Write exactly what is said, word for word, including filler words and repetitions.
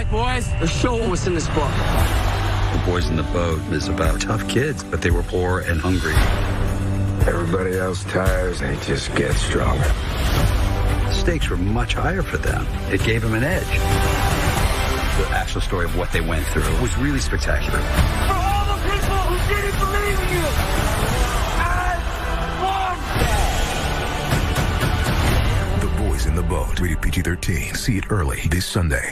right, boys. Let's show what was in this book. The Boys in the Boat is about tough kids, but they were poor and hungry. Everybody else tires, they just get stronger. The stakes were much higher for them. It gave them an edge. The actual story of what they went through was really spectacular. For all the people who didn't believe in you, I want that. The Boys in the Boat, rated P G thirteen. See it early this Sunday.